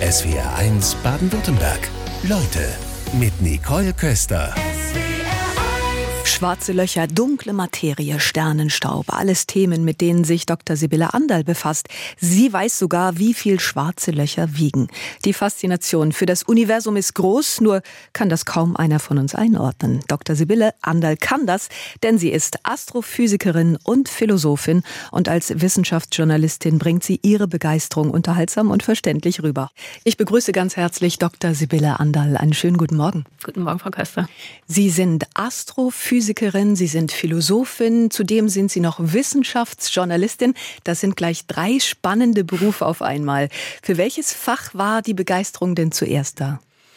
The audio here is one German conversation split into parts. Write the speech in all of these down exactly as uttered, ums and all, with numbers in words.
S W R eins Baden-Württemberg. Leute mit Nicole Köster. Schwarze Löcher, dunkle Materie, Sternenstaub, alles Themen, mit denen sich Doktor Sibylle Anderl befasst. Sie weiß sogar, wie viel schwarze Löcher wiegen. Die Faszination für das Universum ist groß, nur kann das kaum einer von uns einordnen. Doktor Sibylle Anderl kann das, denn sie ist Astrophysikerin und Philosophin und als Wissenschaftsjournalistin bringt sie ihre Begeisterung unterhaltsam und verständlich rüber. Ich begrüße ganz herzlich Doktor Sibylle Anderl. Einen schönen guten Morgen. Guten Morgen, Frau Köster. Sie sind Astrophysikerin. Physikerin, Sie sind Philosophin, zudem sind Sie noch Wissenschaftsjournalistin. Das sind gleich drei spannende Berufe auf einmal. Für welches Fach war die Begeisterung denn zuerst da?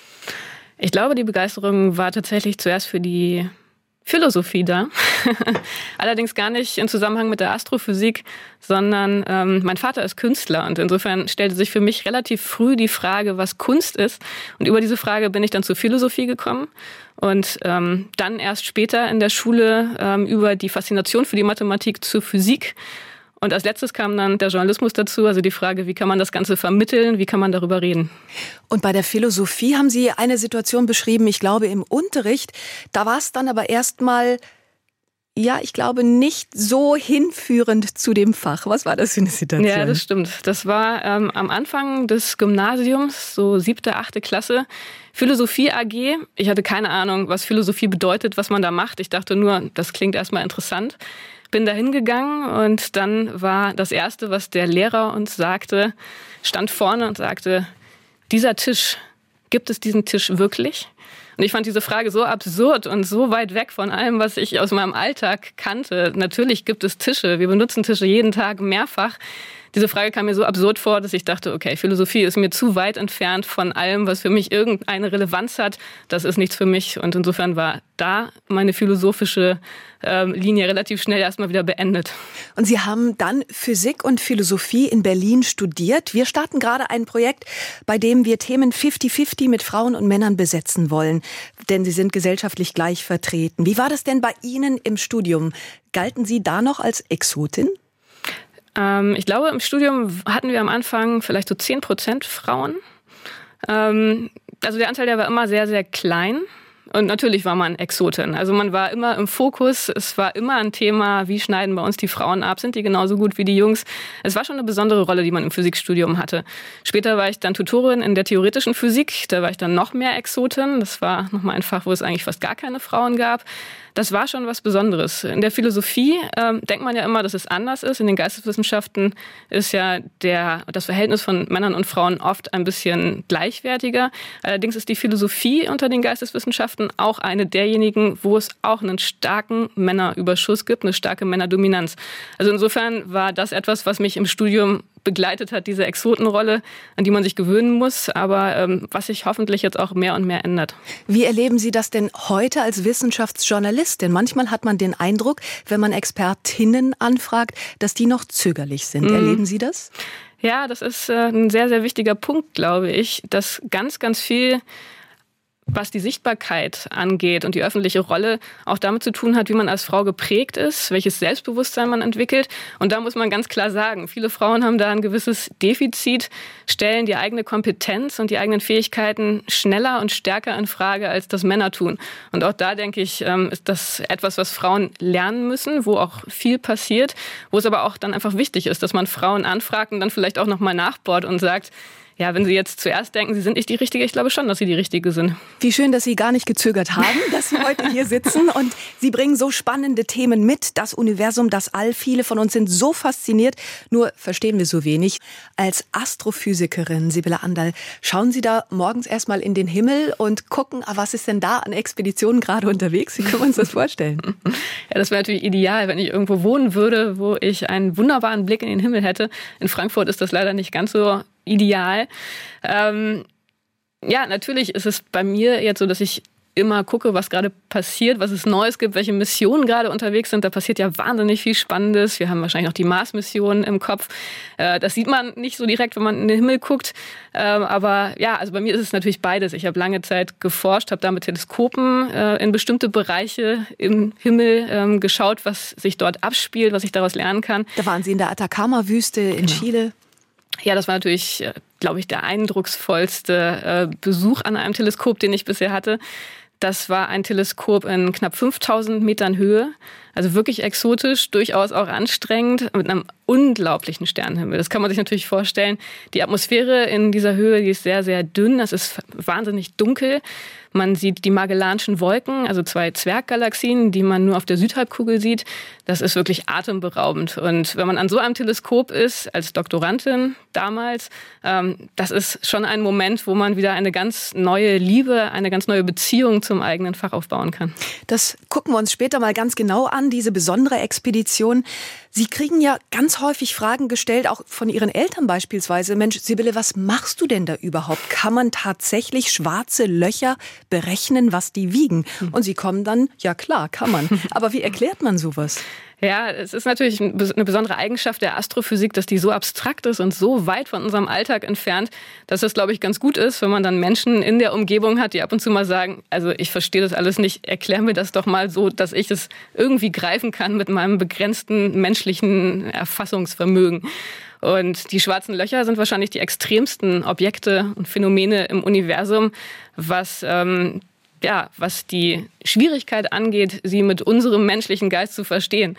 Ich glaube, die Begeisterung war tatsächlich zuerst für die Philosophie da. Allerdings gar nicht im Zusammenhang mit der Astrophysik, sondern ähm, mein Vater ist Künstler und insofern stellte sich für mich relativ früh die Frage, was Kunst ist. Und über diese Frage bin ich dann zur Philosophie gekommen und ähm, dann erst später in der Schule ähm, über die Faszination für die Mathematik zur Physik. Und als letztes kam dann der Journalismus dazu, also die Frage, wie kann man das Ganze vermitteln, wie kann man darüber reden. Und bei der Philosophie haben Sie eine Situation beschrieben, ich glaube im Unterricht, da war es dann aber erstmal, ja, ich glaube nicht so hinführend zu dem Fach. Was war das für eine Situation? Ja, das stimmt. Das war ähm, am Anfang des Gymnasiums, so siebte, achte Klasse, Philosophie A G. Ich hatte keine Ahnung, was Philosophie bedeutet, was man da macht. Ich dachte nur, das klingt erstmal interessant. Bin da hingegangen und dann war das Erste, was der Lehrer uns sagte, stand vorne und sagte, dieser Tisch, gibt es diesen Tisch wirklich? Und ich fand diese Frage so absurd und so weit weg von allem, was ich aus meinem Alltag kannte. Natürlich gibt es Tische, wir benutzen Tische jeden Tag mehrfach. Diese Frage kam mir so absurd vor, dass ich dachte, okay, Philosophie ist mir zu weit entfernt von allem, was für mich irgendeine Relevanz hat. Das ist nichts für mich. Und insofern war da meine philosophische äh, Linie relativ schnell erstmal wieder beendet. Und Sie haben dann Physik und Philosophie in Berlin studiert. Wir starten gerade ein Projekt, bei dem wir Themen fifty fifty mit Frauen und Männern besetzen wollen. Denn sie sind gesellschaftlich gleich vertreten. Wie war das denn bei Ihnen im Studium? Galten Sie da noch als Exotin? Ich glaube, im Studium hatten wir am Anfang vielleicht so zehn Prozent Frauen. Also der Anteil, der war immer sehr, sehr klein. Und natürlich war man Exotin. Also man war immer im Fokus. Es war immer ein Thema, wie schneiden bei uns die Frauen ab? Sind die genauso gut wie die Jungs? Es war schon eine besondere Rolle, die man im Physikstudium hatte. Später war ich dann Tutorin in der theoretischen Physik. Da war ich dann noch mehr Exotin. Das war nochmal ein Fach, wo es eigentlich fast gar keine Frauen gab. Das war schon was Besonderes. In der Philosophie ähm, denkt man ja immer, dass es anders ist. In den Geisteswissenschaften ist ja der, das Verhältnis von Männern und Frauen oft ein bisschen gleichwertiger. Allerdings ist die Philosophie unter den Geisteswissenschaften auch eine derjenigen, wo es auch einen starken Männerüberschuss gibt, eine starke Männerdominanz. Also insofern war das etwas, was mich im Studium begleitet hat, diese Exotenrolle, an die man sich gewöhnen muss, aber ähm, was sich hoffentlich jetzt auch mehr und mehr ändert. Wie erleben Sie das denn heute als Wissenschaftsjournalistin? Manchmal hat man den Eindruck, wenn man Expertinnen anfragt, dass die noch zögerlich sind. Mhm. Erleben Sie das? Ja, das ist äh, ein sehr, sehr wichtiger Punkt, glaube ich, dass ganz, ganz viel, was die Sichtbarkeit angeht und die öffentliche Rolle, auch damit zu tun hat, wie man als Frau geprägt ist, welches Selbstbewusstsein man entwickelt. Und da muss man ganz klar sagen, viele Frauen haben da ein gewisses Defizit, stellen die eigene Kompetenz und die eigenen Fähigkeiten schneller und stärker in Frage, als das Männer tun. Und auch da, denke ich, ist das etwas, was Frauen lernen müssen, wo auch viel passiert, wo es aber auch dann einfach wichtig ist, dass man Frauen anfragt und dann vielleicht auch nochmal nachbohrt und sagt, ja, wenn Sie jetzt zuerst denken, Sie sind nicht die Richtige, ich glaube schon, dass Sie die Richtige sind. Wie schön, dass Sie gar nicht gezögert haben, dass Sie heute hier sitzen. Und Sie bringen so spannende Themen mit. Das Universum, das All. Viele von uns sind so fasziniert, nur verstehen wir so wenig. Als Astrophysikerin, Sibylle Anderl, schauen Sie da morgens erstmal in den Himmel und gucken, ah, was ist denn da an Expeditionen gerade unterwegs? Wie können wir uns das vorstellen? Ja, das wäre natürlich ideal, wenn ich irgendwo wohnen würde, wo ich einen wunderbaren Blick in den Himmel hätte. In Frankfurt ist das leider nicht ganz so ideal. Ähm, ja, natürlich ist es bei mir jetzt so, dass ich immer gucke, was gerade passiert, was es Neues gibt, welche Missionen gerade unterwegs sind. Da passiert ja wahnsinnig viel Spannendes. Wir haben wahrscheinlich noch die Mars-Missionen im Kopf. Äh, das sieht man nicht so direkt, wenn man in den Himmel guckt. Äh, aber ja, also bei mir ist es natürlich beides. Ich habe lange Zeit geforscht, habe da mit Teleskopen äh, in bestimmte Bereiche im Himmel ähm, geschaut, was sich dort abspielt, was ich daraus lernen kann. Da waren Sie in der Atacama-Wüste in Genau. Chile. Ja, das war natürlich glaube ich, der eindrucksvollste äh, Besuch an einem Teleskop, den ich bisher hatte. Das war ein Teleskop in knapp fünftausend Metern Höhe, also wirklich exotisch, durchaus auch anstrengend, mit einem unglaublichen Sternenhimmel. Das kann man sich natürlich vorstellen. Die Atmosphäre in dieser Höhe, die ist sehr, sehr dünn, es ist wahnsinnig dunkel. Man sieht die Magellanschen Wolken, also zwei Zwerggalaxien, die man nur auf der Südhalbkugel sieht. Das ist wirklich atemberaubend. Und wenn man an so einem Teleskop ist, als Doktorandin damals, ähm, das ist schon ein Moment, wo man wieder eine ganz neue Liebe, eine ganz neue Beziehung zum eigenen Fach aufbauen kann. Das gucken wir uns später mal ganz genau an, diese besondere Expedition. Sie kriegen ja ganz häufig Fragen gestellt, auch von Ihren Eltern beispielsweise. Mensch, Sibylle, was machst du denn da überhaupt? Kann man tatsächlich schwarze Löcher berechnen, was die wiegen? Und Sie kommen dann, ja klar, kann man. Aber wie erklärt man sowas? Ja, es ist natürlich eine besondere Eigenschaft der Astrophysik, dass die so abstrakt ist und so weit von unserem Alltag entfernt, dass es, glaube ich, ganz gut ist, wenn man dann Menschen in der Umgebung hat, die ab und zu mal sagen, also ich verstehe das alles nicht, erklär mir das doch mal so, dass ich es irgendwie greifen kann mit meinem begrenzten menschlichen Erfassungsvermögen. Und die schwarzen Löcher sind wahrscheinlich die extremsten Objekte und Phänomene im Universum, was ähm, ja, was die Schwierigkeit angeht, sie mit unserem menschlichen Geist zu verstehen.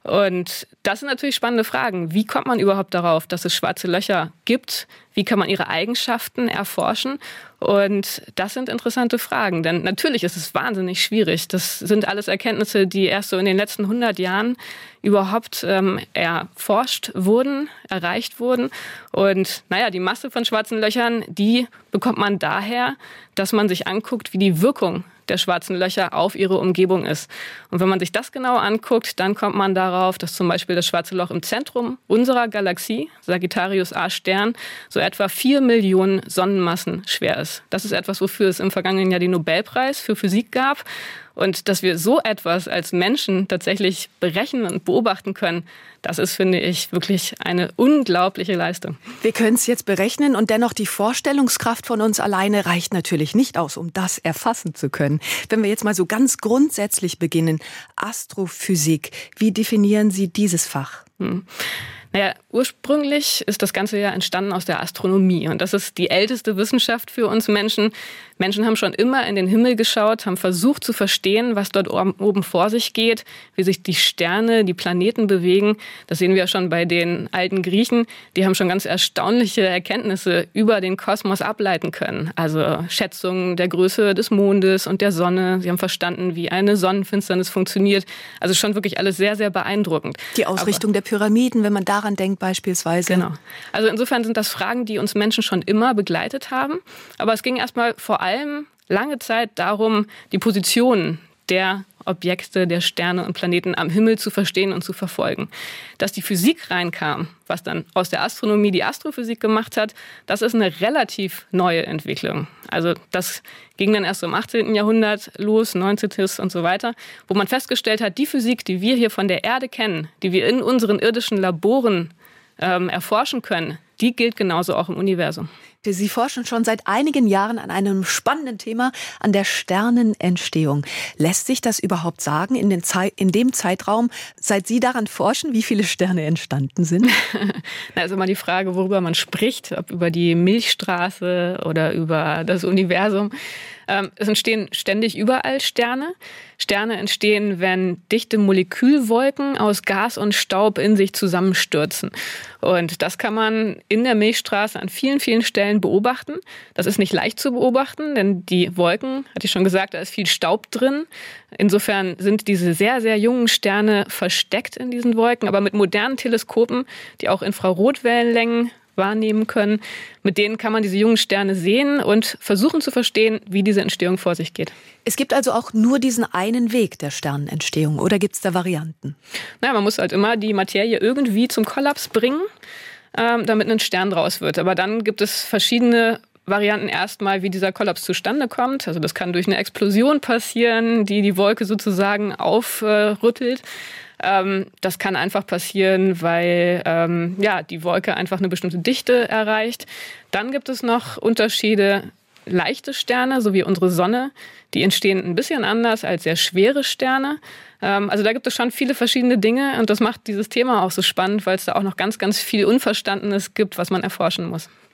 Und das sind natürlich spannende Fragen. Wie kommt man überhaupt darauf, dass es schwarze Löcher gibt? Wie kann man ihre Eigenschaften erforschen? Und das sind interessante Fragen, denn natürlich ist es wahnsinnig schwierig. Das sind alles Erkenntnisse, die erst so in den letzten hundert Jahren überhaupt ähm, erforscht wurden, erreicht wurden. Und naja, die Masse von schwarzen Löchern, die bekommt man daher, dass man sich anguckt, wie die Wirkung der schwarzen Löcher auf ihre Umgebung ist. Und wenn man sich das genau anguckt, dann kommt man darauf, dass zum Beispiel das schwarze Loch im Zentrum unserer Galaxie, Sagittarius A Stern, so etwa vier Millionen Sonnenmassen schwer ist. Das ist etwas, wofür es im vergangenen Jahr den Nobelpreis für Physik gab. Und dass wir so etwas als Menschen tatsächlich berechnen und beobachten können, das ist, finde ich, wirklich eine unglaubliche Leistung. Wir können es jetzt berechnen und dennoch die Vorstellungskraft von uns alleine reicht natürlich nicht aus, um das erfassen zu können. Wenn wir jetzt mal so ganz grundsätzlich beginnen, Astrophysik, wie definieren Sie dieses Fach? Hm. Naja, ursprünglich ist das Ganze ja entstanden aus der Astronomie. Und das ist die älteste Wissenschaft für uns Menschen. Menschen haben schon immer in den Himmel geschaut, haben versucht zu verstehen, was dort oben vor sich geht, wie sich die Sterne, die Planeten bewegen. Das sehen wir ja schon bei den alten Griechen. Die haben schon ganz erstaunliche Erkenntnisse über den Kosmos ableiten können. Also Schätzungen der Größe des Mondes und der Sonne. Sie haben verstanden, wie eine Sonnenfinsternis funktioniert. Also schon wirklich alles sehr, sehr beeindruckend. Die Ausrichtung Aber, der Pyramiden, wenn man daran denkt beispielsweise. Genau. Also insofern sind das Fragen, die uns Menschen schon immer begleitet haben. Aber es ging erstmal vor allem lange Zeit darum, die Positionen der Objekte, der Sterne und Planeten am Himmel zu verstehen und zu verfolgen. Dass die Physik reinkam, was dann aus der Astronomie die Astrophysik gemacht hat, das ist eine relativ neue Entwicklung. Also das ging dann erst im achtzehnten Jahrhundert los, neunzehnten und so weiter, wo man festgestellt hat, die Physik, die wir hier von der Erde kennen, die wir in unseren irdischen Laboren ähm, erforschen können, die gilt genauso auch im Universum. Sie forschen schon seit einigen Jahren an einem spannenden Thema, an der Sternenentstehung. Lässt sich das überhaupt sagen in, den Zei- in dem Zeitraum, seit Sie daran forschen, wie viele Sterne entstanden sind? Na, ist immer die Frage, worüber man spricht, ob über die Milchstraße oder über das Universum. Ähm, es entstehen ständig überall Sterne. Sterne entstehen, wenn dichte Molekülwolken aus Gas und Staub in sich zusammenstürzen. Und das kann man in der Milchstraße an vielen, vielen Stellen beobachten. Das ist nicht leicht zu beobachten, denn die Wolken, hatte ich schon gesagt, da ist viel Staub drin. Insofern sind diese sehr, sehr jungen Sterne versteckt in diesen Wolken. Aber mit modernen Teleskopen, die auch Infrarotwellenlängen wahrnehmen können, mit denen kann man diese jungen Sterne sehen und versuchen zu verstehen, wie diese Entstehung vor sich geht. Es gibt also auch nur diesen einen Weg der Sternenentstehung, oder gibt es da Varianten? Na, man muss halt immer die Materie irgendwie zum Kollaps bringen, ähm, damit ein Stern draus wird. Aber dann gibt es verschiedene Varianten erstmal, wie dieser Kollaps zustande kommt. Also das kann durch eine Explosion passieren, die die Wolke sozusagen aufrüttelt. Ähm, das kann einfach passieren, weil ähm, ja, die Wolke einfach eine bestimmte Dichte erreicht. Dann gibt es noch Unterschiede. Leichte Sterne, so wie unsere Sonne, die entstehen ein bisschen anders als sehr schwere Sterne. Ähm, also da gibt es schon viele verschiedene Dinge und das macht dieses Thema auch so spannend, weil es da auch noch ganz, ganz viel Unverstandenes gibt, was man erforschen muss.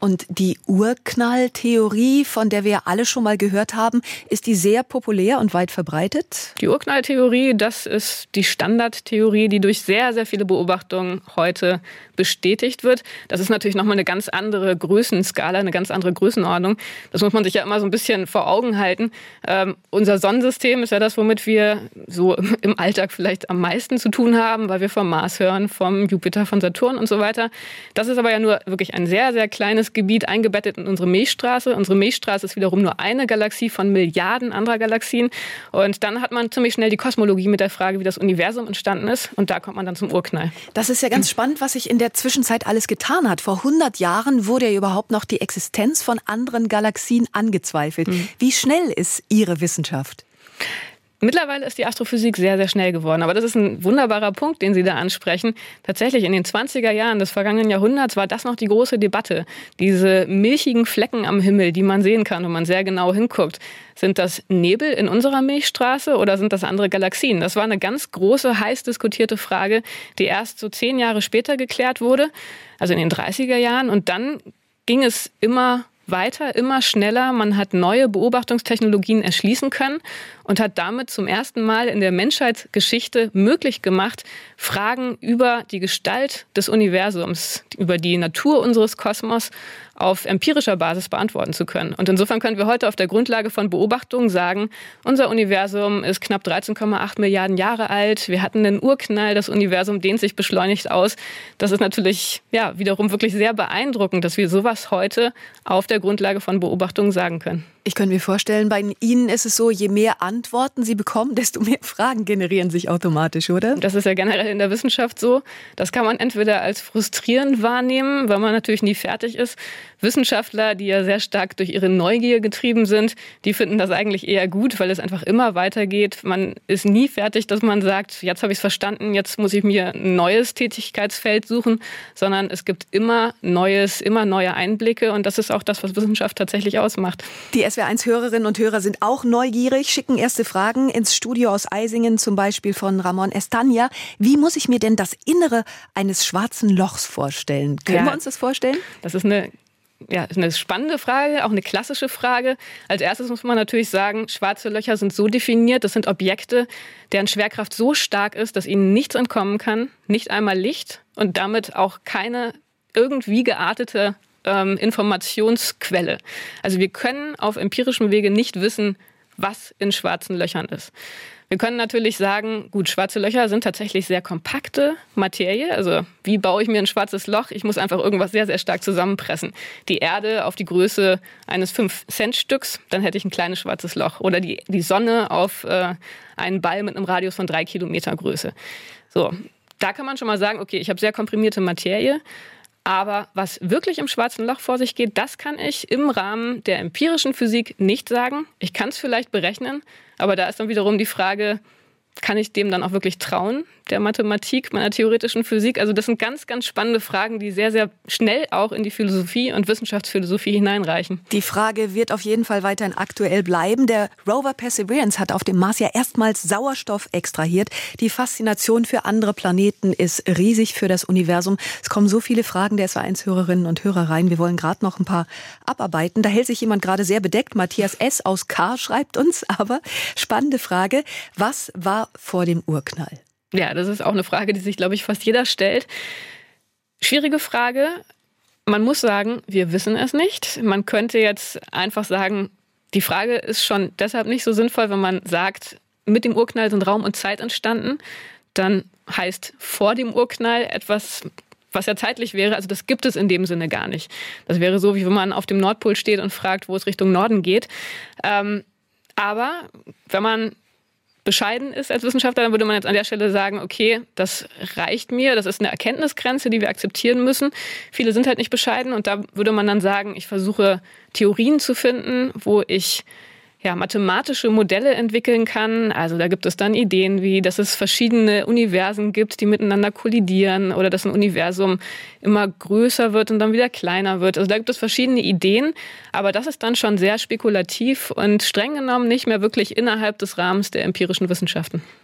Und die Urknalltheorie, von der wir alle schon mal gehört haben, ist die sehr populär und weit verbreitet? Die Urknalltheorie, das ist die Standardtheorie, die durch sehr, sehr viele Beobachtungen heute bestätigt wird. Das ist natürlich nochmal eine ganz andere Größenskala, eine ganz andere Größenordnung. Das muss man sich ja immer so ein bisschen vor Augen halten. Ähm, unser Sonnensystem ist ja das, womit wir so im Alltag vielleicht am meisten zu tun haben, weil wir vom Mars hören, vom Jupiter, von Saturn und so weiter. Das ist aber ja nur wirklich ein sehr, sehr kleines Gebiet eingebettet in unsere Milchstraße. Unsere Milchstraße ist wiederum nur eine Galaxie von Milliarden anderer Galaxien. Und dann hat man ziemlich schnell die Kosmologie mit der Frage, wie das Universum entstanden ist. Und da kommt man dann zum Urknall. Das ist ja ganz spannend, was sich in der Zwischenzeit alles getan hat. Vor hundert Jahren wurde ja überhaupt noch die Existenz von anderen Galaxien angezweifelt. Mhm. Wie schnell ist Ihre Wissenschaft? Mittlerweile ist die Astrophysik sehr, sehr schnell geworden. Aber das ist ein wunderbarer Punkt, den Sie da ansprechen. Tatsächlich in den zwanziger Jahren des vergangenen Jahrhunderts war das noch die große Debatte. Diese milchigen Flecken am Himmel, die man sehen kann, wenn man sehr genau hinguckt. Sind das Nebel in unserer Milchstraße oder sind das andere Galaxien? Das war eine ganz große, heiß diskutierte Frage, die erst so zehn Jahre später geklärt wurde, also in den dreißiger Jahren. Und dann ging es immer weiter, immer schneller. Man hat neue Beobachtungstechnologien erschließen können und hat damit zum ersten Mal in der Menschheitsgeschichte möglich gemacht, Fragen über die Gestalt des Universums, über die Natur unseres Kosmos auf empirischer Basis beantworten zu können. Und insofern können wir heute auf der Grundlage von Beobachtungen sagen, unser Universum ist knapp dreizehn Komma acht Milliarden Jahre alt. Wir hatten einen Urknall, das Universum dehnt sich beschleunigt aus. Das ist natürlich ja wiederum wirklich sehr beeindruckend, dass wir sowas heute auf der Grundlage von Beobachtungen sagen können. Ich könnte mir vorstellen, bei Ihnen ist es so, je mehr Antworten Sie bekommen, desto mehr Fragen generieren sich automatisch, oder? Das ist ja generell in der Wissenschaft so. Das kann man entweder als frustrierend wahrnehmen, weil man natürlich nie fertig ist. Wissenschaftler, die ja sehr stark durch ihre Neugier getrieben sind, die finden das eigentlich eher gut, weil es einfach immer weitergeht. Man ist nie fertig, dass man sagt, jetzt habe ich es verstanden, jetzt muss ich mir ein neues Tätigkeitsfeld suchen, sondern es gibt immer Neues, immer neue Einblicke und das ist auch das, was Wissenschaft tatsächlich ausmacht. Die S W R eins Hörerinnen und Hörer sind auch neugierig, schicken erste Fragen ins Studio aus Eisingen, zum Beispiel von Ramon Estania. Wie muss ich mir denn das Innere eines schwarzen Lochs vorstellen? Können ja, wir uns das vorstellen? Das ist eine Ja, ist eine spannende Frage, auch eine klassische Frage. Als erstes muss man natürlich sagen, schwarze Löcher sind so definiert, das sind Objekte, deren Schwerkraft so stark ist, dass ihnen nichts entkommen kann, nicht einmal Licht und damit auch keine irgendwie geartete ähm, Informationsquelle. Also wir können auf empirischem Wege nicht wissen, was in schwarzen Löchern ist. Wir können natürlich sagen, gut, schwarze Löcher sind tatsächlich sehr kompakte Materie. Also wie baue ich mir ein schwarzes Loch? Ich muss einfach irgendwas sehr, sehr stark zusammenpressen. Die Erde auf die Größe eines fünf Cent Stücks, dann hätte ich ein kleines schwarzes Loch. Oder die, die Sonne auf äh, einen Ball mit einem Radius von drei Kilometer Größe. So, da kann man schon mal sagen, okay, ich habe sehr komprimierte Materie. Aber was wirklich im schwarzen Loch vor sich geht, das kann ich im Rahmen der empirischen Physik nicht sagen. Ich kann es vielleicht berechnen, aber da ist dann wiederum die Frage, kann ich dem dann auch wirklich trauen, der Mathematik, meiner theoretischen Physik? Also das sind ganz, ganz spannende Fragen, die sehr, sehr schnell auch in die Philosophie und Wissenschaftsphilosophie hineinreichen. Die Frage wird auf jeden Fall weiterhin aktuell bleiben. Der Rover Perseverance hat auf dem Mars ja erstmals Sauerstoff extrahiert. Die Faszination für andere Planeten ist riesig für das Universum. Es kommen so viele Fragen der S W R eins Hörerinnen und Hörer rein. Wir wollen gerade noch ein paar abarbeiten. Da hält sich jemand gerade sehr bedeckt. Matthias S. aus K. schreibt uns aber, spannende Frage, was war vor dem Urknall? Ja, das ist auch eine Frage, die sich, glaube ich, fast jeder stellt. Schwierige Frage. Man muss sagen, wir wissen es nicht. Man könnte jetzt einfach sagen, die Frage ist schon deshalb nicht so sinnvoll, wenn man sagt, mit dem Urknall sind Raum und Zeit entstanden. Dann heißt vor dem Urknall etwas, was ja zeitlich wäre, also das gibt es in dem Sinne gar nicht. Das wäre so, wie wenn man auf dem Nordpol steht und fragt, wo es Richtung Norden geht. Ähm, aber wenn man bescheiden ist als Wissenschaftler, dann würde man jetzt an der Stelle sagen, okay, das reicht mir, das ist eine Erkenntnisgrenze, die wir akzeptieren müssen. Viele sind halt nicht bescheiden und da würde man dann sagen, ich versuche Theorien zu finden, wo ich ja, mathematische Modelle entwickeln kann. Also da gibt es dann Ideen wie, dass es verschiedene Universen gibt, die miteinander kollidieren oder dass ein Universum immer größer wird und dann wieder kleiner wird. Also da gibt es verschiedene Ideen, aber das ist dann schon sehr spekulativ und streng genommen nicht mehr wirklich innerhalb des Rahmens der empirischen Wissenschaften.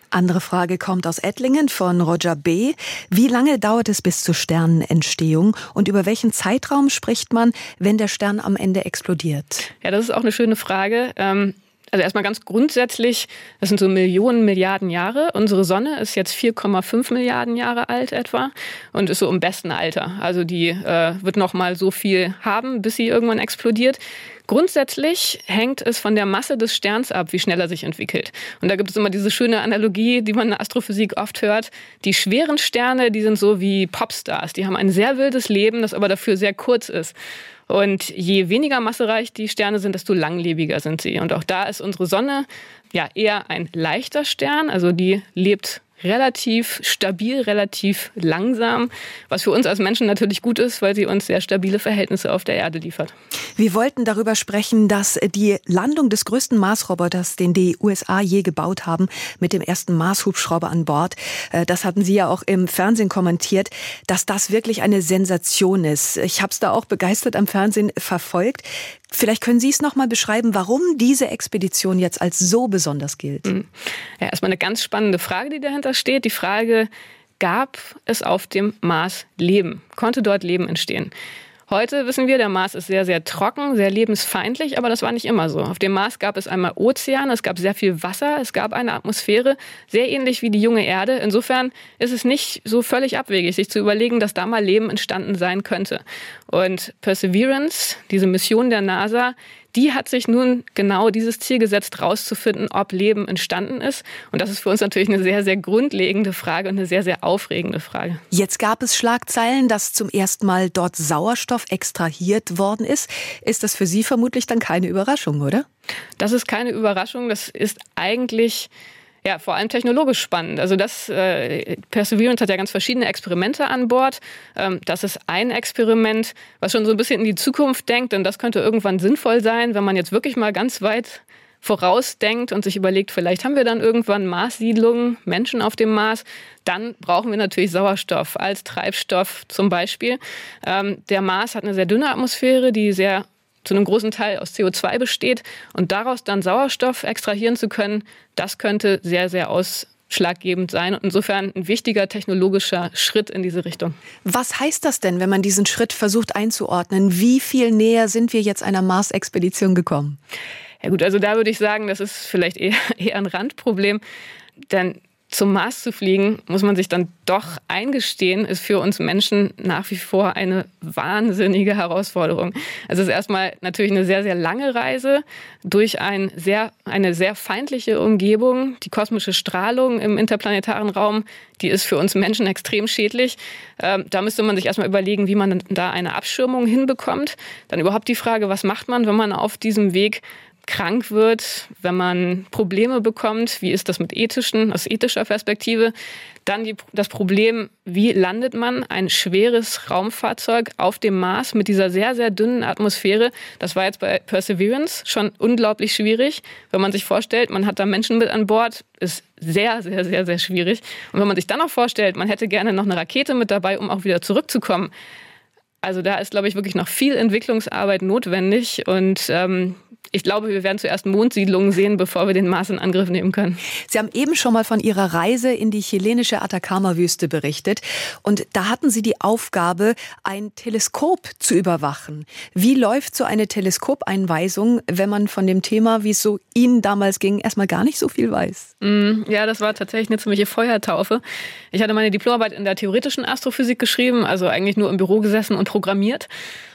Andere Frage kommt aus Ettlingen von Roger B. Wie lange dauert es bis zur Sternenentstehung und über welchen Zeitraum spricht man, wenn der Stern am Ende explodiert? Ja, das ist auch eine schöne Frage. Ähm Also erstmal ganz grundsätzlich, das sind so Millionen, Milliarden Jahre. Unsere Sonne ist jetzt vier Komma fünf Milliarden Jahre alt etwa und ist so im besten Alter. Also die äh, wird noch mal so viel haben, bis sie irgendwann explodiert. Grundsätzlich hängt es von der Masse des Sterns ab, wie schnell er sich entwickelt. Und da gibt es immer diese schöne Analogie, die man in der Astrophysik oft hört. Die schweren Sterne, die sind so wie Popstars. Die haben ein sehr wildes Leben, das aber dafür sehr kurz ist. Und je weniger massereich die Sterne sind, desto langlebiger sind sie. Und auch da ist unsere Sonne ja eher ein leichter Stern. Also die lebt relativ stabil, relativ langsam, was für uns als Menschen natürlich gut ist, weil sie uns sehr stabile Verhältnisse auf der Erde liefert. Wir wollten darüber sprechen, dass die Landung des größten Mars-Roboters, den die U S A je gebaut haben, mit dem ersten Mars-Hubschrauber an Bord, das hatten Sie ja auch im Fernsehen kommentiert, dass das wirklich eine Sensation ist. Ich habe es da auch begeistert am Fernsehen verfolgt. Vielleicht können Sie es noch mal beschreiben, warum diese Expedition jetzt als so besonders gilt. Ja, erstmal eine ganz spannende Frage, die dahinter steht. Die Frage, gab es auf dem Mars Leben? Konnte dort Leben entstehen? Heute wissen wir, der Mars ist sehr, sehr trocken, sehr lebensfeindlich, aber das war nicht immer so. Auf dem Mars gab es einmal Ozeane, es gab sehr viel Wasser, es gab eine Atmosphäre, sehr ähnlich wie die junge Erde. Insofern ist es nicht so völlig abwegig, sich zu überlegen, dass da mal Leben entstanden sein könnte. Und Perseverance, diese Mission der NASA, die hat sich nun genau dieses Ziel gesetzt, rauszufinden, ob Leben entstanden ist. Und das ist für uns natürlich eine sehr, sehr grundlegende Frage und eine sehr, sehr aufregende Frage. Jetzt gab es Schlagzeilen, dass zum ersten Mal dort Sauerstoff extrahiert worden ist. Ist das für Sie vermutlich dann keine Überraschung, oder? Das ist keine Überraschung. Das ist eigentlich ja vor allem technologisch spannend. Also das äh, Perseverance hat ja ganz verschiedene Experimente an Bord. Ähm, das ist ein Experiment, was schon so ein bisschen in die Zukunft denkt, denn das könnte irgendwann sinnvoll sein, wenn man jetzt wirklich mal ganz weit vorausdenkt und sich überlegt, vielleicht haben wir dann irgendwann Marssiedlungen, Menschen auf dem Mars, dann brauchen wir natürlich Sauerstoff als Treibstoff zum Beispiel. Ähm, der Mars hat eine sehr dünne Atmosphäre, die sehr zu einem großen Teil aus C O zwei besteht und daraus dann Sauerstoff extrahieren zu können, das könnte sehr, sehr ausschlaggebend sein und insofern ein wichtiger technologischer Schritt in diese Richtung. Was heißt das denn, wenn man diesen Schritt versucht einzuordnen? Wie viel näher sind wir jetzt einer Mars-Expedition gekommen? Ja gut, also da würde ich sagen, das ist vielleicht eher, eher ein Randproblem, denn zum Mars zu fliegen, muss man sich dann doch eingestehen, ist für uns Menschen nach wie vor eine wahnsinnige Herausforderung. Also es ist erstmal natürlich eine sehr, sehr lange Reise durch ein sehr, eine sehr feindliche Umgebung. Die kosmische Strahlung im interplanetaren Raum, die ist für uns Menschen extrem schädlich. Ähm, da müsste man sich erstmal überlegen, wie man da eine Abschirmung hinbekommt. Dann überhaupt die Frage, was macht man, wenn man auf diesem Weg krank wird, wenn man Probleme bekommt, wie ist das mit ethischen, aus ethischer Perspektive? Dann die, das Problem, wie landet man ein schweres Raumfahrzeug auf dem Mars mit dieser sehr, sehr dünnen Atmosphäre? Das war jetzt bei Perseverance schon unglaublich schwierig. Wenn man sich vorstellt, man hat da Menschen mit an Bord, ist sehr, sehr, sehr, sehr schwierig. Und wenn man sich dann noch vorstellt, man hätte gerne noch eine Rakete mit dabei, um auch wieder zurückzukommen. Also da ist, glaube ich, wirklich noch viel Entwicklungsarbeit notwendig und ähm, ich glaube, wir werden zuerst Mondsiedlungen sehen, bevor wir den Mars in Angriff nehmen können. Sie haben eben schon mal von Ihrer Reise in die chilenische Atacama-Wüste berichtet. Und da hatten Sie die Aufgabe, ein Teleskop zu überwachen. Wie läuft so eine Teleskopeinweisung, wenn man von dem Thema, wie es so Ihnen damals ging, erstmal gar nicht so viel weiß? Mm, ja, das war tatsächlich eine ziemliche Feuertaufe. Ich hatte meine Diplomarbeit in der theoretischen Astrophysik geschrieben, also eigentlich nur im Büro gesessen und programmiert.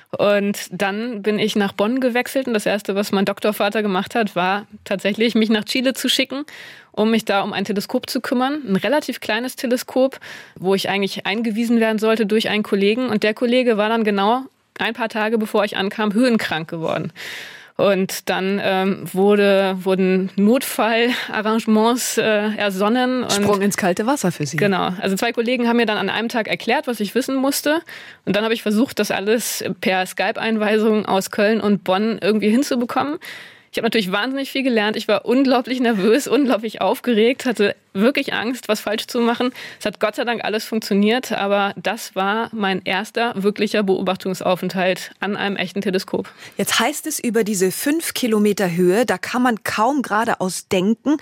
Und dann bin ich nach Bonn gewechselt und das Erste, was mein Doktorvater gemacht hat, war tatsächlich, mich nach Chile zu schicken, um mich da um ein Teleskop zu kümmern. Ein relativ kleines Teleskop, wo ich eigentlich eingewiesen werden sollte durch einen Kollegen. Und der Kollege war dann genau ein paar Tage, bevor ich ankam, höhenkrank geworden. Und dann ähm, wurde, wurden Notfallarrangements äh, ersonnen. Und Sprung ins kalte Wasser für Sie. Genau. Also zwei Kollegen haben mir dann an einem Tag erklärt, was ich wissen musste. Und dann habe ich versucht, das alles per Skype-Einweisung aus Köln und Bonn irgendwie hinzubekommen. Ich habe natürlich wahnsinnig viel gelernt. Ich war unglaublich nervös, unglaublich aufgeregt, hatte wirklich Angst, was falsch zu machen. Es hat Gott sei Dank alles funktioniert, aber das war mein erster wirklicher Beobachtungsaufenthalt an einem echten Teleskop. Jetzt heißt es über diese fünf Kilometer Höhe, da kann man kaum geradeaus denken.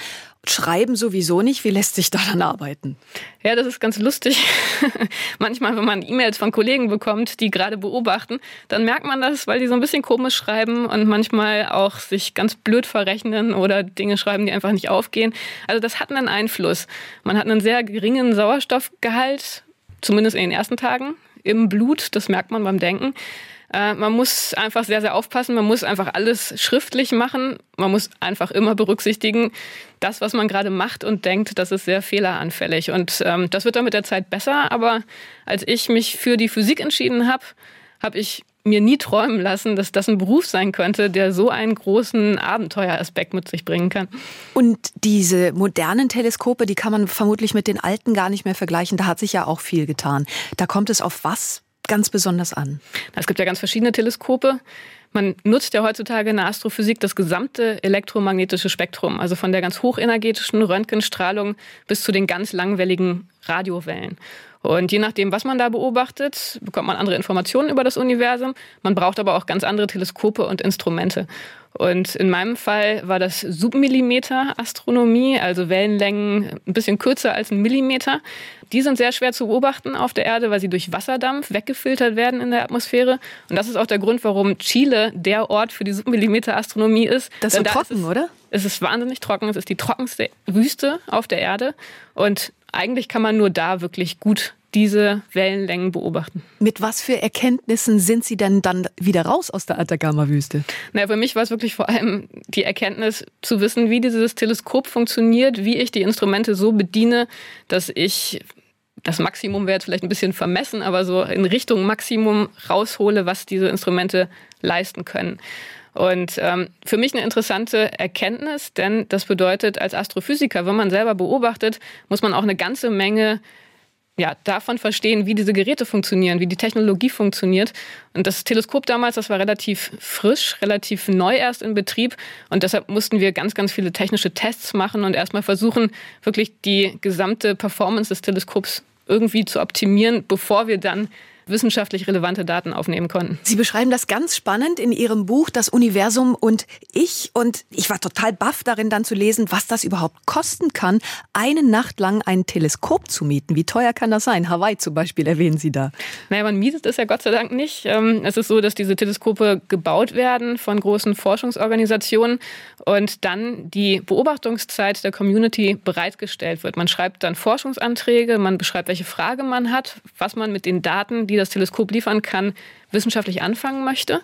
Schreiben sowieso nicht. Wie lässt sich da dann arbeiten? Ja, das ist ganz lustig. Manchmal, wenn man E-Mails von Kollegen bekommt, die gerade beobachten, dann merkt man das, weil die so ein bisschen komisch schreiben und manchmal auch sich ganz blöd verrechnen oder Dinge schreiben, die einfach nicht aufgehen. Also das hat einen Einfluss. Man hat einen sehr geringen Sauerstoffgehalt, zumindest in den ersten Tagen, im Blut. Das merkt man beim Denken. Man muss einfach sehr, sehr aufpassen. Man muss einfach alles schriftlich machen. Man muss einfach immer berücksichtigen, das, was man gerade macht und denkt, das ist sehr fehleranfällig. Und ähm, das wird dann mit der Zeit besser. Aber als ich mich für die Physik entschieden habe, habe ich mir nie träumen lassen, dass das ein Beruf sein könnte, der so einen großen Abenteueraspekt mit sich bringen kann. Und diese modernen Teleskope, die kann man vermutlich mit den alten gar nicht mehr vergleichen. Da hat sich ja auch viel getan. Da kommt es auf was ganz besonders an? Es gibt ja ganz verschiedene Teleskope. Man nutzt ja heutzutage in der Astrophysik das gesamte elektromagnetische Spektrum, also von der ganz hochenergetischen Röntgenstrahlung bis zu den ganz langwelligen Radiowellen. Und je nachdem, was man da beobachtet, bekommt man andere Informationen über das Universum. Man braucht aber auch ganz andere Teleskope und Instrumente. Und in meinem Fall war das Submillimeter-Astronomie, also Wellenlängen ein bisschen kürzer als ein Millimeter. Die sind sehr schwer zu beobachten auf der Erde, weil sie durch Wasserdampf weggefiltert werden in der Atmosphäre. Und das ist auch der Grund, warum Chile der Ort für die Submillimeter-Astronomie ist. Das ist so trocken, ist es, oder? Es ist wahnsinnig trocken. Es ist die trockenste Wüste auf der Erde. Und eigentlich kann man nur da wirklich gut diese Wellenlängen beobachten. Mit was für Erkenntnissen sind Sie denn dann wieder raus aus der Atacama-Wüste? Na, für mich war es wirklich vor allem die Erkenntnis zu wissen, wie dieses Teleskop funktioniert, wie ich die Instrumente so bediene, dass ich das Maximum wäre jetzt vielleicht ein bisschen vermessen, aber so in Richtung Maximum raushole, was diese Instrumente leisten können. Und ähm, für mich eine interessante Erkenntnis, denn das bedeutet, als Astrophysiker, wenn man selber beobachtet, muss man auch eine ganze Menge ja, davon verstehen, wie diese Geräte funktionieren, wie die Technologie funktioniert. Und das Teleskop damals, das war relativ frisch, relativ neu erst in Betrieb. Und deshalb mussten wir ganz, ganz viele technische Tests machen und erstmal versuchen, wirklich die gesamte Performance des Teleskops irgendwie zu optimieren, bevor wir dann wissenschaftlich relevante Daten aufnehmen konnten. Sie beschreiben das ganz spannend in Ihrem Buch Das Universum und ich. Und ich war total baff darin dann zu lesen, was das überhaupt kosten kann, eine Nacht lang ein Teleskop zu mieten. Wie teuer kann das sein? Hawaii zum Beispiel erwähnen Sie da. Naja, man mietet es ja Gott sei Dank nicht. Es ist so, dass diese Teleskope gebaut werden von großen Forschungsorganisationen und dann die Beobachtungszeit der Community bereitgestellt wird. Man schreibt dann Forschungsanträge, man beschreibt, welche Frage man hat, was man mit den Daten, die das Teleskop liefern kann, wissenschaftlich anfangen möchte.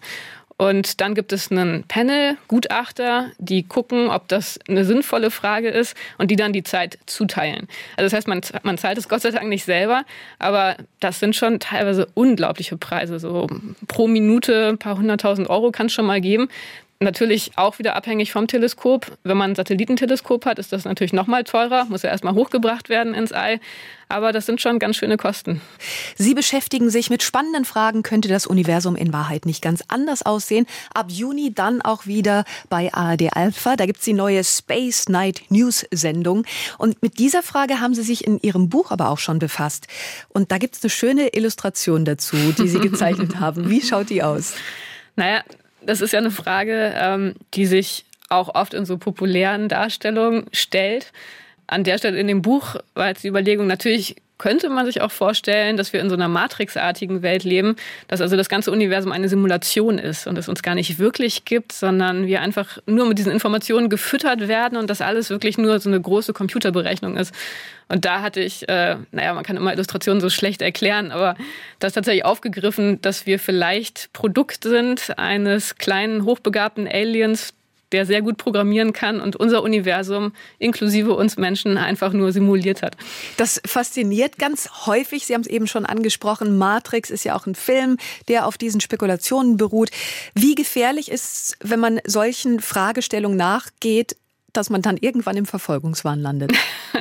Und dann gibt es einen Panel, Gutachter, die gucken, ob das eine sinnvolle Frage ist und die dann die Zeit zuteilen. Also das heißt, man, man zahlt es Gott sei Dank nicht selber, aber das sind schon teilweise unglaubliche Preise. So pro Minute ein paar hunderttausend Euro kann es schon mal geben. Natürlich auch wieder abhängig vom Teleskop. Wenn man ein Satellitenteleskop hat, ist das natürlich noch mal teurer, muss ja erstmal hochgebracht werden ins All. Aber das sind schon ganz schöne Kosten. Sie beschäftigen sich mit spannenden Fragen, könnte das Universum in Wahrheit nicht ganz anders aussehen. Ab Juni dann auch wieder bei A R D Alpha. Da gibt's die neue Space Night News Sendung. Und mit dieser Frage haben Sie sich in Ihrem Buch aber auch schon befasst. Und da gibt's eine schöne Illustration dazu, die Sie gezeichnet haben. Wie schaut die aus? Naja, das ist ja eine Frage, ähm, die sich auch oft in so populären Darstellungen stellt. An der Stelle in dem Buch war jetzt die Überlegung, natürlich könnte man sich auch vorstellen, dass wir in so einer Matrix-artigen Welt leben, dass also das ganze Universum eine Simulation ist und es uns gar nicht wirklich gibt, sondern wir einfach nur mit diesen Informationen gefüttert werden und das alles wirklich nur so eine große Computerberechnung ist. Und da hatte ich, äh, naja, man kann immer Illustrationen so schlecht erklären, aber das tatsächlich aufgegriffen, dass wir vielleicht Produkt sind eines kleinen, hochbegabten Aliens, der sehr gut programmieren kann und unser Universum inklusive uns Menschen einfach nur simuliert hat. Das fasziniert ganz häufig. Sie haben es eben schon angesprochen. Matrix ist ja auch ein Film, der auf diesen Spekulationen beruht. Wie gefährlich ist es, wenn man solchen Fragestellungen nachgeht, dass man dann irgendwann im Verfolgungswahn landet?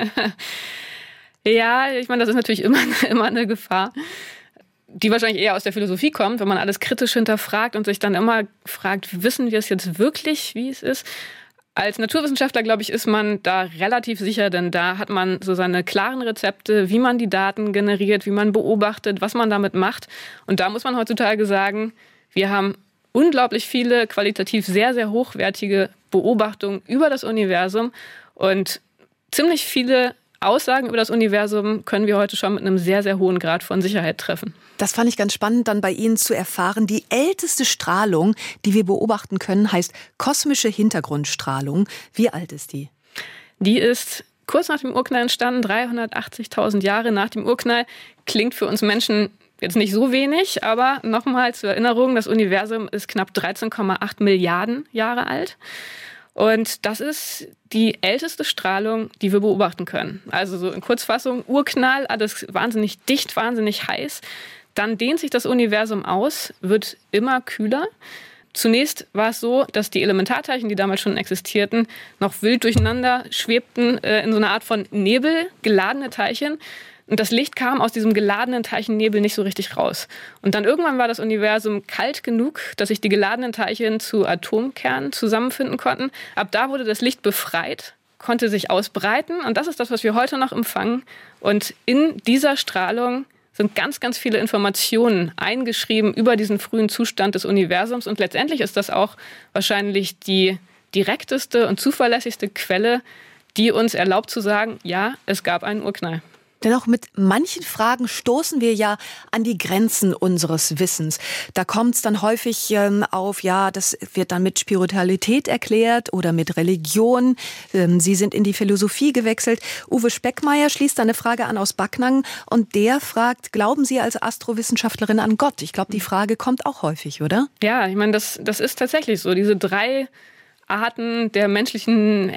Ja, ich meine, das ist natürlich immer, immer eine Gefahr, die wahrscheinlich eher aus der Philosophie kommt, wenn man alles kritisch hinterfragt und sich dann immer fragt, wissen wir es jetzt wirklich, wie es ist? Als Naturwissenschaftler, glaube ich, ist man da relativ sicher, denn da hat man so seine klaren Rezepte, wie man die Daten generiert, wie man beobachtet, was man damit macht. Und da muss man heutzutage sagen, wir haben unglaublich viele qualitativ sehr, sehr hochwertige Beobachtungen über das Universum und ziemlich viele Aussagen über das Universum können wir heute schon mit einem sehr, sehr hohen Grad von Sicherheit treffen. Das fand ich ganz spannend, dann bei Ihnen zu erfahren. Die älteste Strahlung, die wir beobachten können, heißt kosmische Hintergrundstrahlung. Wie alt ist die? Die ist kurz nach dem Urknall entstanden, dreihundertachtzigtausend Jahre nach dem Urknall. Klingt für uns Menschen jetzt nicht so wenig, aber nochmal zur Erinnerung, das Universum ist knapp dreizehn Komma acht Milliarden Jahre alt. Und das ist die älteste Strahlung, die wir beobachten können. Also so in Kurzfassung, Urknall, alles wahnsinnig dicht, wahnsinnig heiß. Dann dehnt sich das Universum aus, wird immer kühler. Zunächst war es so, dass die Elementarteilchen, die damals schon existierten, noch wild durcheinander schwebten äh, in so einer Art von Nebel, geladene Teilchen. Und das Licht kam aus diesem geladenen Teilchennebel nicht so richtig raus. Und dann irgendwann war das Universum kalt genug, dass sich die geladenen Teilchen zu Atomkernen zusammenfinden konnten. Ab da wurde das Licht befreit, konnte sich ausbreiten. Und das ist das, was wir heute noch empfangen. Und in dieser Strahlung sind ganz, ganz viele Informationen eingeschrieben über diesen frühen Zustand des Universums. Und letztendlich ist das auch wahrscheinlich die direkteste und zuverlässigste Quelle, die uns erlaubt zu sagen, ja, es gab einen Urknall. Dennoch mit manchen Fragen stoßen wir ja an die Grenzen unseres Wissens. Da kommt es dann häufig ähm, auf, ja, das wird dann mit Spiritualität erklärt oder mit Religion. Ähm, Sie sind in die Philosophie gewechselt. Uwe Speckmeier schließt eine Frage an aus Backnang und der fragt, glauben Sie als Astrowissenschaftlerin an Gott? Ich glaube, die Frage kommt auch häufig, oder? Ja, ich meine, das, das ist tatsächlich so. Diese drei Arten der menschlichen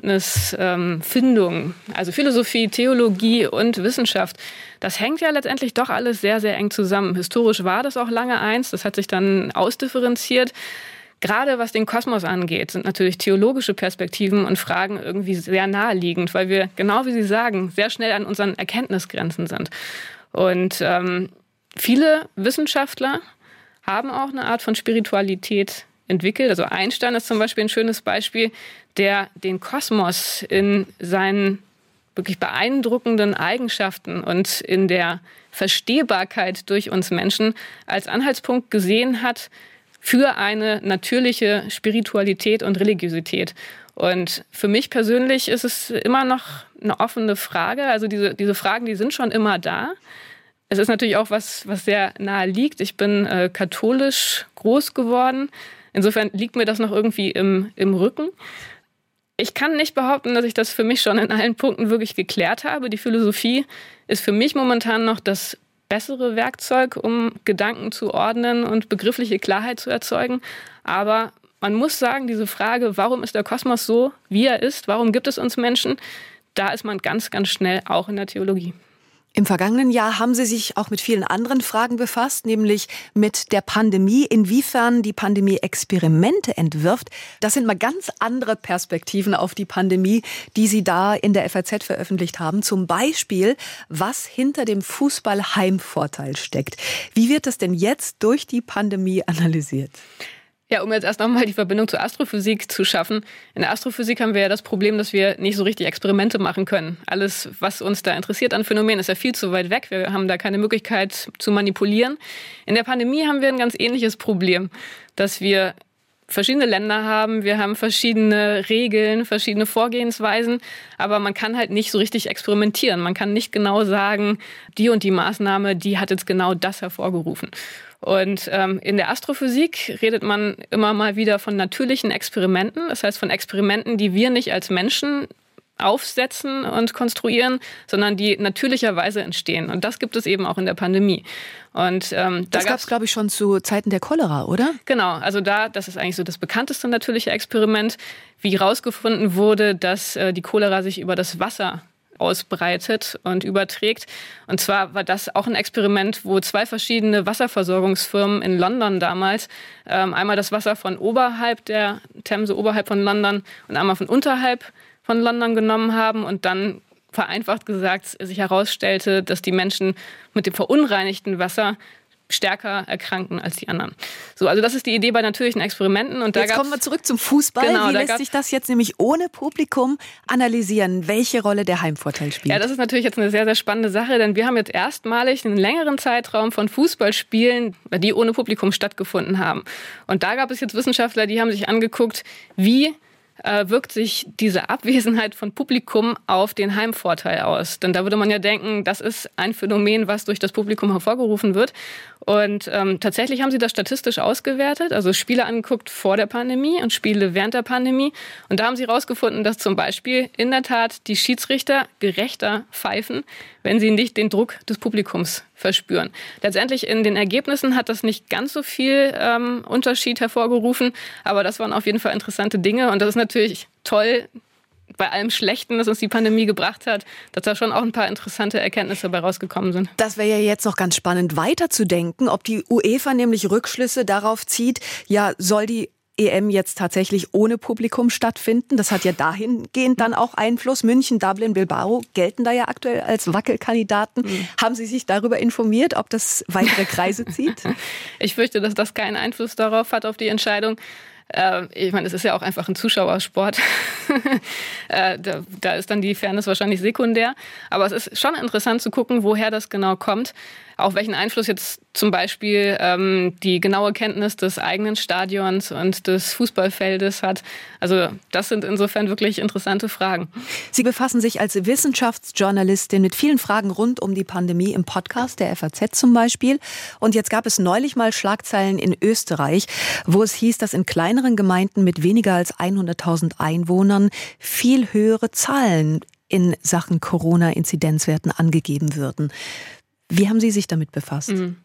Erkenntnisfindung, ähm, also Philosophie, Theologie und Wissenschaft, das hängt ja letztendlich doch alles sehr, sehr eng zusammen. Historisch war das auch lange eins, das hat sich dann ausdifferenziert. Gerade was den Kosmos angeht, sind natürlich theologische Perspektiven und Fragen irgendwie sehr naheliegend, weil wir, genau wie Sie sagen, sehr schnell an unseren Erkenntnisgrenzen sind. Und ähm, viele Wissenschaftler haben auch eine Art von Spiritualität entwickelt. Also Einstein ist zum Beispiel ein schönes Beispiel, der den Kosmos in seinen wirklich beeindruckenden Eigenschaften und in der Verstehbarkeit durch uns Menschen als Anhaltspunkt gesehen hat für eine natürliche Spiritualität und Religiosität. Und für mich persönlich ist es immer noch eine offene Frage. Also diese, diese Fragen, die sind schon immer da. Es ist natürlich auch was, was sehr nahe liegt. Ich bin äh, katholisch groß geworden. Insofern liegt mir das noch irgendwie im, im Rücken. Ich kann nicht behaupten, dass ich das für mich schon in allen Punkten wirklich geklärt habe. Die Philosophie ist für mich momentan noch das bessere Werkzeug, um Gedanken zu ordnen und begriffliche Klarheit zu erzeugen. Aber man muss sagen, diese Frage, warum ist der Kosmos so, wie er ist, warum gibt es uns Menschen, da ist man ganz, ganz schnell auch in der Theologie. Im vergangenen Jahr haben Sie sich auch mit vielen anderen Fragen befasst, nämlich mit der Pandemie, inwiefern die Pandemie Experimente entwirft. Das sind mal ganz andere Perspektiven auf die Pandemie, die Sie da in der F A Z veröffentlicht haben. Zum Beispiel, was hinter dem Fußball-Heimvorteil steckt. Wie wird das denn jetzt durch die Pandemie analysiert? Ja, um jetzt erst nochmal die Verbindung zur Astrophysik zu schaffen. In der Astrophysik haben wir ja das Problem, dass wir nicht so richtig Experimente machen können. Alles, was uns da interessiert an Phänomenen, ist ja viel zu weit weg. Wir haben da keine Möglichkeit zu manipulieren. In der Pandemie haben wir ein ganz ähnliches Problem, dass wir verschiedene Länder haben, wir haben verschiedene Regeln, verschiedene Vorgehensweisen, aber man kann halt nicht so richtig experimentieren. Man kann nicht genau sagen, die und die Maßnahme, die hat jetzt genau das hervorgerufen. Und ähm, in der Astrophysik redet man immer mal wieder von natürlichen Experimenten, das heißt von Experimenten, die wir nicht als Menschen aufsetzen und konstruieren, sondern die natürlicherweise entstehen. Und das gibt es eben auch in der Pandemie. Und ähm, da das gab es, glaube ich, schon zu Zeiten der Cholera, oder? Genau, also da, das ist eigentlich so das bekannteste natürliche Experiment, wie herausgefunden wurde, dass äh, die Cholera sich über das Wasser ausbreitet und überträgt. Und zwar war das auch ein Experiment, wo zwei verschiedene Wasserversorgungsfirmen in London damals ähm, einmal das Wasser von oberhalb der Themse, oberhalb von London und einmal von unterhalb von London genommen haben und dann vereinfacht gesagt sich herausstellte, dass die Menschen mit dem verunreinigten Wasser stärker erkranken als die anderen. So, also das ist die Idee bei natürlichen Experimenten. Und da jetzt kommen wir zurück zum Fußball. Genau, Wie lässt sich das jetzt nämlich ohne Publikum analysieren, welche Rolle der Heimvorteil spielt? Ja, das ist natürlich jetzt eine sehr, sehr spannende Sache, denn wir haben jetzt erstmalig einen längeren Zeitraum von Fußballspielen, die ohne Publikum stattgefunden haben. Und da gab es jetzt Wissenschaftler, die haben sich angeguckt, wie äh, wirkt sich diese Abwesenheit von Publikum auf den Heimvorteil aus. Denn da würde man ja denken, das ist ein Phänomen, was durch das Publikum hervorgerufen wird. Und ähm, tatsächlich haben sie das statistisch ausgewertet, also Spiele angeguckt vor der Pandemie und Spiele während der Pandemie. Und da haben sie herausgefunden, dass zum Beispiel in der Tat die Schiedsrichter gerechter pfeifen, wenn sie nicht den Druck des Publikums verspüren. Letztendlich in den Ergebnissen hat das nicht ganz so viel ähm, Unterschied hervorgerufen, aber das waren auf jeden Fall interessante Dinge. Und das ist natürlich toll, bei allem Schlechten, das uns die Pandemie gebracht hat, dass da schon auch ein paar interessante Erkenntnisse dabei rausgekommen sind. Das wäre ja jetzt noch ganz spannend weiterzudenken, ob die UEFA nämlich Rückschlüsse darauf zieht, ja, soll die E M jetzt tatsächlich ohne Publikum stattfinden? Das hat ja dahingehend dann auch Einfluss. München, Dublin, Bilbao gelten da ja aktuell als Wackelkandidaten. Mhm. Haben Sie sich darüber informiert, ob das weitere Kreise zieht? Ich fürchte, dass das keinen Einfluss darauf hat, auf die Entscheidung. Ich meine, es ist ja auch einfach ein Zuschauersport. da, da ist dann die Fairness wahrscheinlich sekundär. Aber es ist schon interessant zu gucken, woher das genau kommt. Auch welchen Einfluss jetzt zum Beispiel ähm, die genaue Kenntnis des eigenen Stadions und des Fußballfeldes hat. Also das sind insofern wirklich interessante Fragen. Sie befassen sich als Wissenschaftsjournalistin mit vielen Fragen rund um die Pandemie im Podcast der F A Z zum Beispiel. Und jetzt gab es neulich mal Schlagzeilen in Österreich, wo es hieß, dass in kleineren Gemeinden mit weniger als hunderttausend Einwohnern viel höhere Zahlen in Sachen Corona-Inzidenzwerten angegeben würden. Wie haben Sie sich damit befasst? Mhm.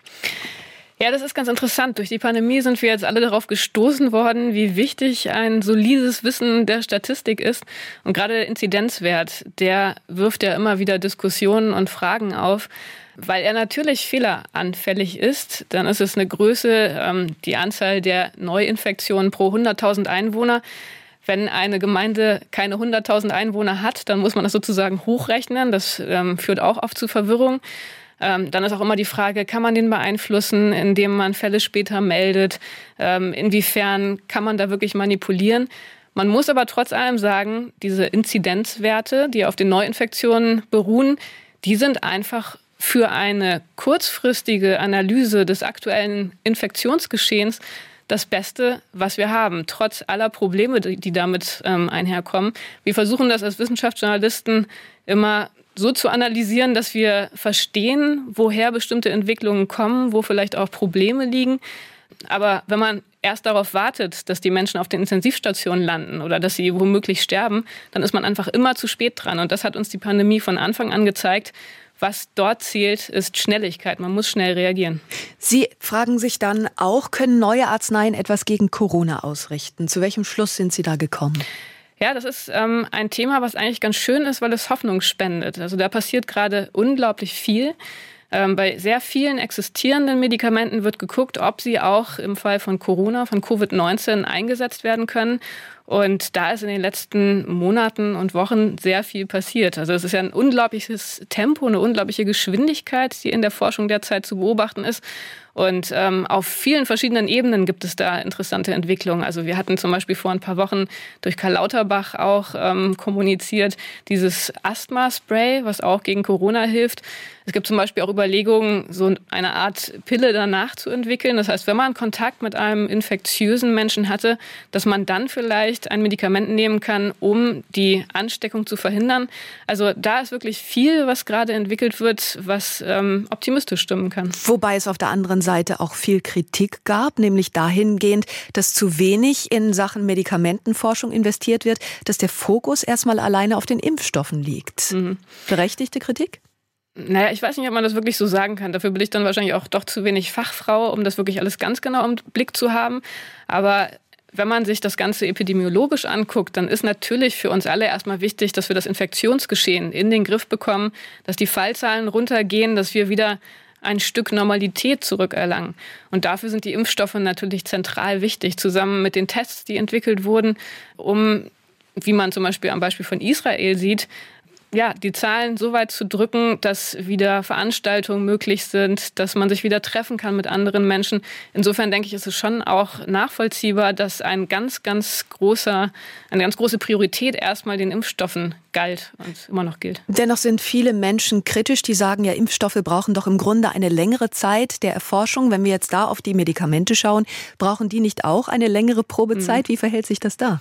Ja, das ist ganz interessant. Durch die Pandemie sind wir jetzt alle darauf gestoßen worden, wie wichtig ein solides Wissen der Statistik ist. Und gerade der Inzidenzwert, der wirft ja immer wieder Diskussionen und Fragen auf. Weil er natürlich fehleranfällig ist, dann ist es eine Größe, ähm, die Anzahl der Neuinfektionen pro hunderttausend Einwohner. Wenn eine Gemeinde keine hunderttausend Einwohner hat, dann muss man das sozusagen hochrechnen. Das ähm, führt auch oft zu Verwirrung. Ähm, dann ist auch immer die Frage, kann man den beeinflussen, indem man Fälle später meldet? Ähm, inwiefern kann man da wirklich manipulieren? Man muss aber trotz allem sagen, diese Inzidenzwerte, die auf den Neuinfektionen beruhen, die sind einfach für eine kurzfristige Analyse des aktuellen Infektionsgeschehens das Beste, was wir haben, trotz aller Probleme, die damit ähm, einherkommen. Wir versuchen das als Wissenschaftsjournalisten immer so zu analysieren, dass wir verstehen, woher bestimmte Entwicklungen kommen, wo vielleicht auch Probleme liegen. Aber wenn man erst darauf wartet, dass die Menschen auf den Intensivstationen landen oder dass sie womöglich sterben, dann ist man einfach immer zu spät dran. Und das hat uns die Pandemie von Anfang an gezeigt. Was dort zählt, ist Schnelligkeit. Man muss schnell reagieren. Sie fragen sich dann auch, können neue Arzneien etwas gegen Corona ausrichten? Zu welchem Schluss sind Sie da gekommen? Ja, das ist ähm, ein Thema, was eigentlich ganz schön ist, weil es Hoffnung spendet. Also da passiert gerade unglaublich viel. Ähm, bei sehr vielen existierenden Medikamenten wird geguckt, ob sie auch im Fall von Corona, von Covid neunzehn eingesetzt werden können. Und da ist in den letzten Monaten und Wochen sehr viel passiert. Also es ist ja ein unglaubliches Tempo, eine unglaubliche Geschwindigkeit, die in der Forschung derzeit zu beobachten ist. Und ähm, auf vielen verschiedenen Ebenen gibt es da interessante Entwicklungen. Also wir hatten zum Beispiel vor ein paar Wochen durch Karl Lauterbach auch ähm, kommuniziert, dieses Asthma-Spray, was auch gegen Corona hilft. Es gibt zum Beispiel auch Überlegungen, so eine Art Pille danach zu entwickeln. Das heißt, wenn man Kontakt mit einem infektiösen Menschen hatte, dass man dann vielleicht ein Medikament nehmen kann, um die Ansteckung zu verhindern. Also da ist wirklich viel, was gerade entwickelt wird, was ähm, optimistisch stimmen kann. Wobei es auf der anderen Seite auch viel Kritik gab, nämlich dahingehend, dass zu wenig in Sachen Medikamentenforschung investiert wird, dass der Fokus erstmal alleine auf den Impfstoffen liegt. Mhm. Berechtigte Kritik? Naja, ich weiß nicht, ob man das wirklich so sagen kann. Dafür bin ich dann wahrscheinlich auch doch zu wenig Fachfrau, um das wirklich alles ganz genau im Blick zu haben. Aber wenn man sich das Ganze epidemiologisch anguckt, dann ist natürlich für uns alle erstmal wichtig, dass wir das Infektionsgeschehen in den Griff bekommen, dass die Fallzahlen runtergehen, dass wir wieder ein Stück Normalität zurückerlangen. Und dafür sind die Impfstoffe natürlich zentral wichtig, zusammen mit den Tests, die entwickelt wurden, um, wie man zum Beispiel am Beispiel von Israel sieht, ja, die Zahlen so weit zu drücken, dass wieder Veranstaltungen möglich sind, dass man sich wieder treffen kann mit anderen Menschen. Insofern denke ich, ist es schon auch nachvollziehbar, dass ein ganz, ganz großer, eine ganz große Priorität erstmal den Impfstoffen galt und immer noch gilt. Dennoch sind viele Menschen kritisch, die sagen, ja, Impfstoffe brauchen doch im Grunde eine längere Zeit der Erforschung. Wenn wir jetzt da auf die Medikamente schauen, brauchen die nicht auch eine längere Probezeit? Mhm. Wie verhält sich das da?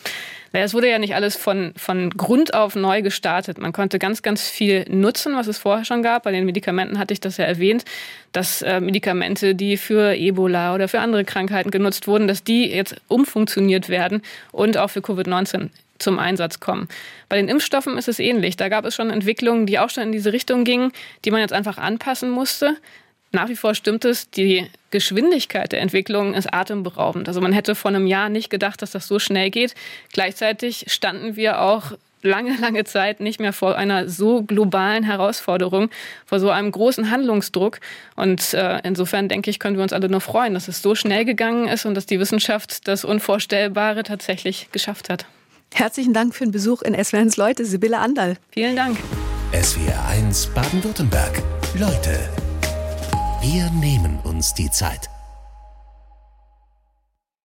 Es wurde ja nicht alles von, von Grund auf neu gestartet. Man konnte ganz, ganz viel nutzen, was es vorher schon gab. Bei den Medikamenten hatte ich das ja erwähnt, dass äh, Medikamente, die für Ebola oder für andere Krankheiten genutzt wurden, dass die jetzt umfunktioniert werden und auch für Covid neunzehn zum Einsatz kommen. Bei den Impfstoffen ist es ähnlich. Da gab es schon Entwicklungen, die auch schon in diese Richtung gingen, die man jetzt einfach anpassen musste. Nach wie vor stimmt es, die Geschwindigkeit der Entwicklung ist atemberaubend. Also man hätte vor einem Jahr nicht gedacht, dass das so schnell geht. Gleichzeitig standen wir auch lange, lange Zeit nicht mehr vor einer so globalen Herausforderung, vor so einem großen Handlungsdruck. Und äh, insofern, denke ich, können wir uns alle nur freuen, dass es so schnell gegangen ist und dass die Wissenschaft das Unvorstellbare tatsächlich geschafft hat. Herzlichen Dank für den Besuch in S W R eins Leute, Sibylle Anderl. Vielen Dank. S W R eins Baden-Württemberg. Leute, wir nehmen uns die Zeit.